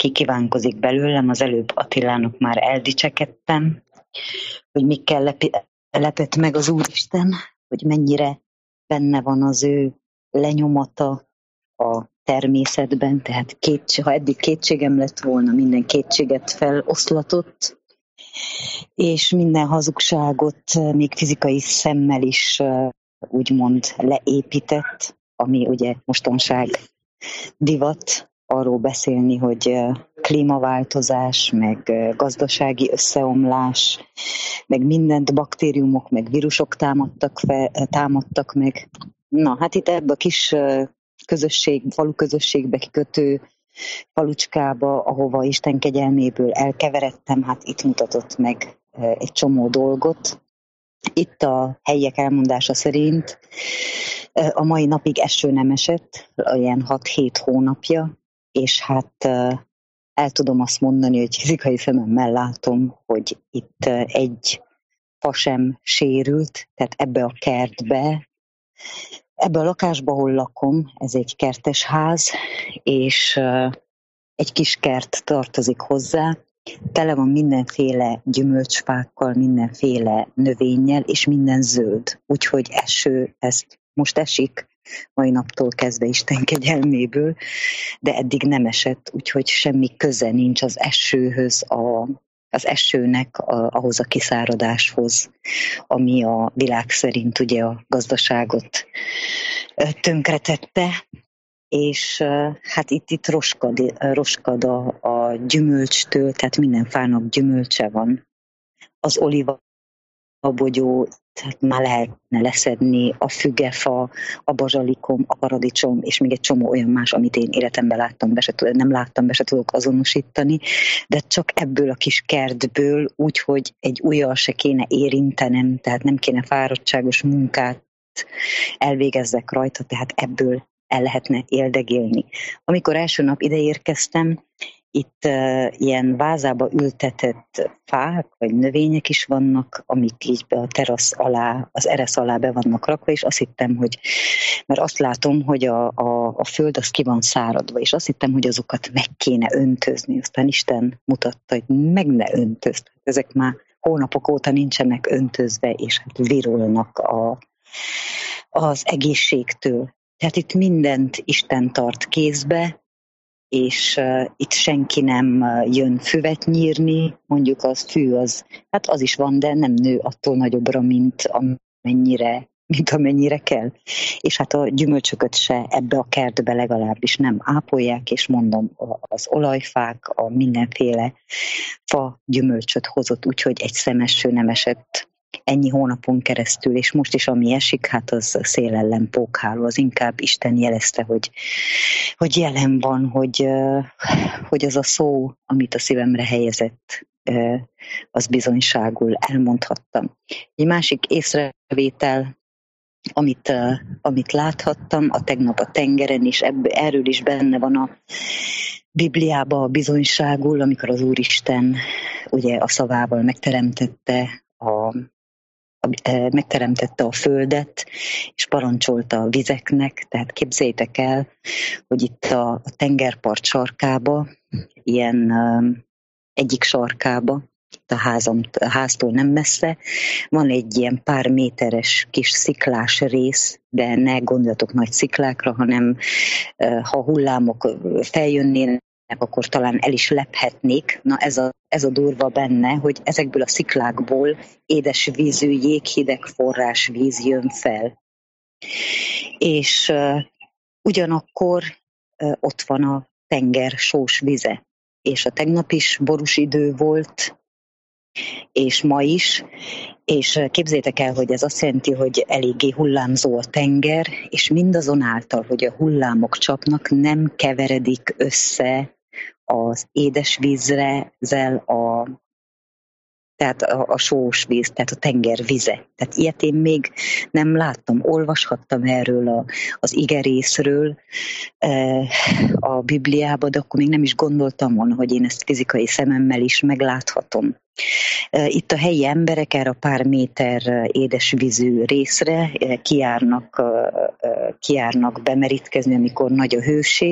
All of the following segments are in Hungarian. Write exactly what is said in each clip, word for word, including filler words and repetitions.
kikívánkozik belőlem. Az előbb Attilának már eldicsekedtem, hogy mikkel lepi, lepett meg az Úristen, hogy mennyire benne van az ő lenyomata a természetben, tehát két, ha eddig kétségem lett volna, minden kétséget feloszlatott, és minden hazugságot még fizikai szemmel is úgymond leépített, ami ugye mostanság divat arról beszélni, hogy klímaváltozás, meg gazdasági összeomlás, meg mindent baktériumok, meg vírusok támadtak, fe, támadtak meg. Na, hát itt ebbe a kis közösség, falu közösségbe kikötő falucskába, ahova Isten kegyelméből elkeveredtem, hát itt mutatott meg egy csomó dolgot. Itt a helyiek elmondása szerint a mai napig eső nem esett, olyan hat-hét hónapja, és hát el tudom azt mondani, hogy fizikai szememmel látom, hogy itt egy fa sem sérült, tehát ebbe a kertbe, ebbe a lakásba, ahol lakom, ez egy kertes ház, és egy kis kert tartozik hozzá, tele van mindenféle gyümölcsfákkal, mindenféle növényel, és minden zöld. Úgyhogy eső, ezt most esik, mai naptól kezdve Isten kegyelméből, de eddig nem esett, úgyhogy semmi köze nincs az esőhöz, a, az esőnek a, ahhoz a kiszáradáshoz, ami a világ szerint ugye a gazdaságot tönkretette, és hát itt, itt roskad, roskad a, a gyümölcstől, tehát minden fának gyümölcse van. Az olivabogyó, tehát már lehetne leszedni, a fügefa, a bazsalikom, a paradicsom, és még egy csomó olyan más, amit én életemben láttam, be se, nem láttam, be se tudok azonosítani, de csak ebből a kis kertből, úgyhogy egy ujjal se kéne érintenem, tehát nem kéne fáradtságos munkát elvégezzek rajta, tehát ebből el lehetne éldegélni. Amikor első nap ide érkeztem, itt uh, ilyen vázába ültetett fák, vagy növények is vannak, amik így be a terasz alá, az eresz alá be vannak rakva, és azt hittem, hogy, mert azt látom, hogy a, a, a föld az ki van száradva, és azt hittem, hogy azokat meg kéne öntözni. Aztán Isten mutatta, hogy meg ne öntözt. Ezek már hónapok óta nincsenek öntözve, és hát virulnak a, az egészségtől. Tehát itt mindent Isten tart kézbe, és uh, itt senki nem uh, jön füvet nyírni, mondjuk az fű, az, hát az is van, de nem nő attól nagyobbra, mint amennyire, mint amennyire kell. És hát a gyümölcsöket se ebbe a kertbe legalábbis nem ápolják, és mondom, az olajfák, a mindenféle fa gyümölcsöt hozott, úgyhogy egy szemeső nem esett ennyi hónapon keresztül, és most is ami esik, hát az szél ellen pókháló, az inkább Isten jelezte, hogy, hogy jelen van, hogy, hogy az a szó, amit a szívemre helyezett, az bizonyságul elmondhattam. Egy másik észrevétel, amit, amit láthattam a tegnap a tengeren, és ebb, erről is benne van a Bibliában a bizonyságul, amikor az Úristen ugye a szavával megteremtette a megteremtette a földet, és parancsolta a vizeknek, tehát képzeljétek el, hogy itt a, a tengerpart sarkába, ilyen um, egyik sarkába, itt a, házam, a háztól nem messze, van egy ilyen pár méteres kis sziklás rész, de ne gondoljatok nagy sziklákra, hanem uh, ha hullámok feljönnének, akkor talán el is lephetnék. Na ez a, ez a durva benne, hogy ezekből a sziklákból édes vízű, jéghideg forrásvíz jön fel. És uh, ugyanakkor uh, ott van a tenger sós vize. És a tegnap is borús idő volt, és ma is, és képzeljétek el, hogy ez azt jelenti, hogy eléggé hullámzó a tenger, és mindazonáltal, hogy a hullámok csapnak, nem keveredik össze az édesvízzel a, tehát a, a sós víz, tehát a tenger vize. Tehát ilyet én még nem láttam, olvashattam erről a, az igerészről e, a Bibliába, de akkor még nem is gondoltam volna, hogy én ezt fizikai szememmel is megláthatom. E, itt a helyi emberek erre a pár méter édesvízű részre e, kijárnak, e, kijárnak bemerítkezni, amikor nagy a hőség,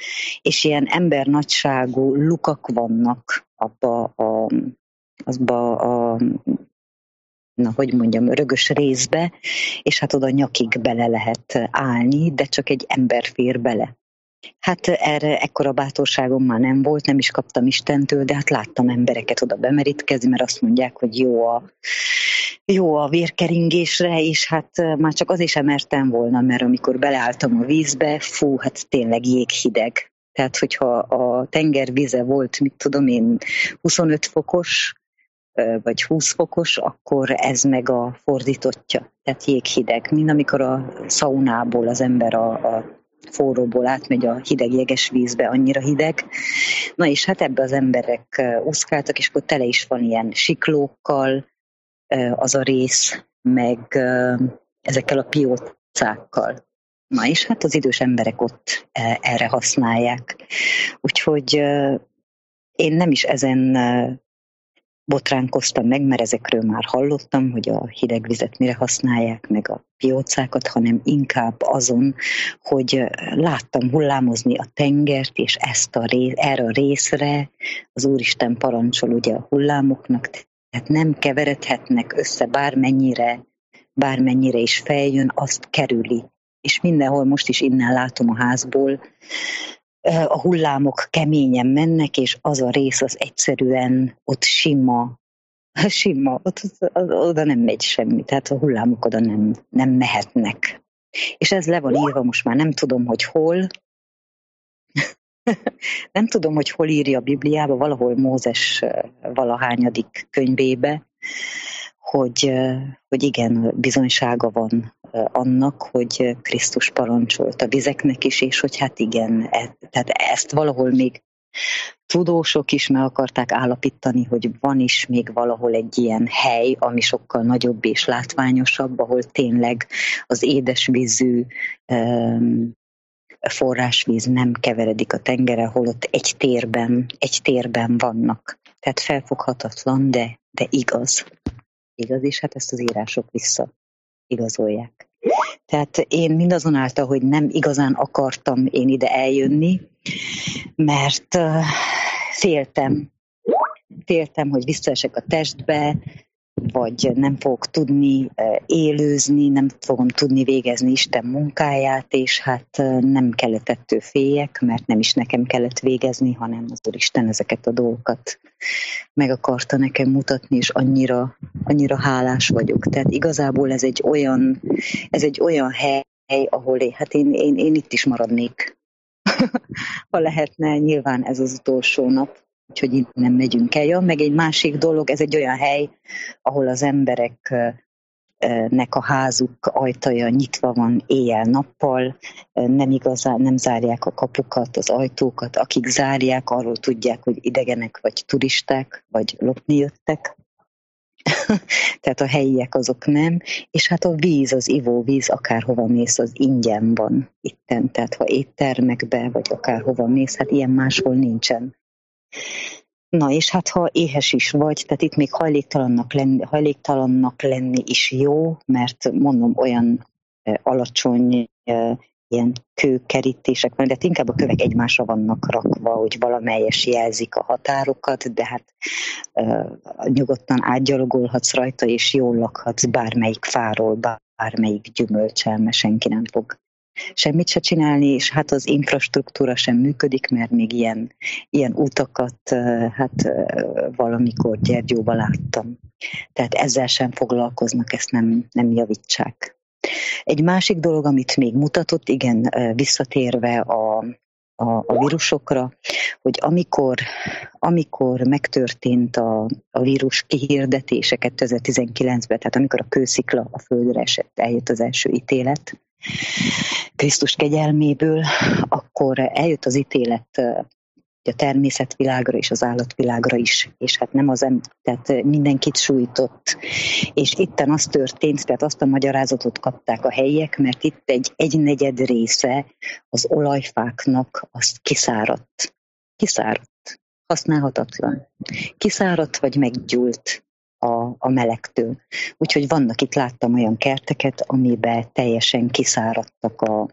és ilyen embernagyságú lukak vannak abba a, azba a, na, hogy mondjam, rögös részbe, és hát oda nyakig bele lehet állni, de csak egy ember fér bele. Hát erre ekkora bátorságom már nem volt, nem is kaptam Istentől, de hát láttam embereket oda bemerítkezni, mert azt mondják, hogy jó a, jó a vérkeringésre, és hát már csak azért sem mertem volna, mert amikor beleálltam a vízbe, fú, hát tényleg jéghideg. Tehát, hogyha a tenger vize volt, mit tudom én, huszonöt fokos, vagy húsz fokos, akkor ez meg a fordítottja, tehát jéghideg. Mind amikor a szaunából az ember a, a forróból átmegy a hideg jeges vízbe, annyira hideg. Na és hát ebbe az emberek úszkáltak, és akkor tele is van ilyen siklókkal az a rész, meg ezekkel a piócákkal. Na és hát az idős emberek ott erre használják. Úgyhogy én nem is ezen botránkoztam meg, mert ezekről már hallottam, hogy a hideg vizet mire használják, meg a piócákat, hanem inkább azon, hogy láttam hullámozni a tengert, és ezt a rész, erre a részre az Úristen parancsol ugye a hullámoknak, tehát nem keveredhetnek össze bármennyire, bármennyire is feljön, azt kerüli. És mindenhol most is innen látom a házból, a hullámok keményen mennek, és az a rész az egyszerűen ott sima, sima, ott, oda nem megy semmi, tehát a hullámok oda nem, nem mehetnek. És ez le van írva, most már nem tudom, hogy hol, nem tudom, hogy hol írja a Bibliába, valahol Mózes valahányadik könyvébe, hogy, hogy igen, bizonysága van annak, hogy Krisztus parancsolt a vizeknek is, és hogy hát igen, e, tehát ezt valahol még tudósok is meg akarták állapítani, hogy van is még valahol egy ilyen hely, ami sokkal nagyobb és látványosabb, ahol tényleg az édesvízű um, forrásvíz nem keveredik a tengerre, holott egy térben, egy térben vannak. Tehát felfoghatatlan, de, de igaz. Igaz, és hát ezt az írások visszaigazolják. Tehát én mindazonáltal, hogy nem igazán akartam én ide eljönni, mert uh, féltem. Féltem, hogy visszaesek a testbe, vagy nem fogok tudni élőzni, nem fogom tudni végezni Isten munkáját, és hát nem kellett ettől féljek, mert nem is nekem kellett végezni, hanem az Úristen ezeket a dolgokat meg akarta nekem mutatni, és annyira, annyira hálás vagyok. Tehát igazából ez egy olyan, ez egy olyan hely, ahol én, hát én, én, én itt is maradnék. Ha lehetne, nyilván ez az utolsó nap, úgyhogy innen megyünk el. Ja, meg egy másik dolog, ez egy olyan hely, ahol az embereknek a házuk ajtaja nyitva van éjjel-nappal, nem igazán, nem zárják a kapukat, az ajtókat, akik zárják, arról tudják, hogy idegenek, vagy turisták, vagy lopni jöttek. Tehát a helyiek azok nem, és hát a víz, az ivóvíz, akárhova mész, az ingyen van itten, tehát ha éttermekbe, vagy akárhova mész, hát ilyen máshol nincsen. Na és hát ha éhes is vagy, tehát itt még hajléktalannak lenni, hajléktalannak lenni is jó, mert mondom olyan e, alacsony e, ilyen kőkerítések van, de hát inkább a kövek egymásra vannak rakva, hogy valamelyes jelzik a határokat, de hát e, nyugodtan átgyalogolhatsz rajta, és jól lakhatsz bármelyik fáról, bármelyik gyümölcsel, mert senki nem fog semmit se csinálni, és hát az infrastruktúra sem működik, mert még ilyen, ilyen utakat hát valamikor Gyergyóban láttam. Tehát ezzel sem foglalkoznak, ezt nem, nem javítsák. Egy másik dolog, amit még mutatott, igen, visszatérve a, a, a vírusokra, hogy amikor, amikor megtörtént a, a vírus kihirdetése kétezer-tizenkilencben, tehát amikor a kőszikla a földre esett, eljött az első ítélet, Krisztus kegyelméből, akkor eljött az ítélet a természetvilágra és az állatvilágra is, és hát nem az em- tehát mindenkit sújtott. És itten az történt, tehát azt a magyarázatot kapták a helyiek, mert itt egy egynegyed része az olajfáknak azt kiszáradt. Kiszáradt. Használhatatlan. Kiszáradt vagy meggyúlt a, a melegtől. Úgyhogy vannak, itt láttam olyan kerteket, amiben teljesen kiszáradtak a,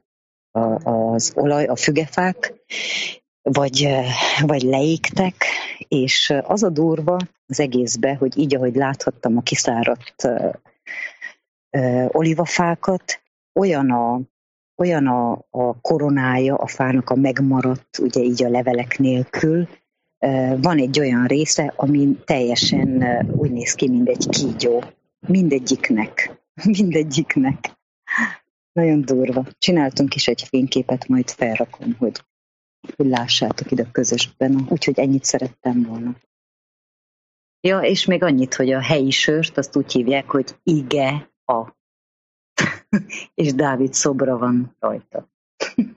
a, az olaj, a fügefák, vagy, vagy leégtek, és az a durva az egészbe, hogy így, ahogy láthattam a kiszáradt uh, uh, olivafákat, olyan a, olyan a, a koronája a fának, a megmaradt, ugye így a levelek nélkül, uh, van egy olyan része, ami teljesen uh, úgy néz ki, mint egy kígyó. Mindegyiknek. Mindegyiknek. Nagyon durva. Csináltunk is egy fényképet, majd felrakom, hogy hogy lássátok ide a közösben. Úgyhogy ennyit szerettem volna. Ja, és még annyit, hogy a helyi sört azt úgy hívják, hogy ige a. És Dávid szobra van rajta.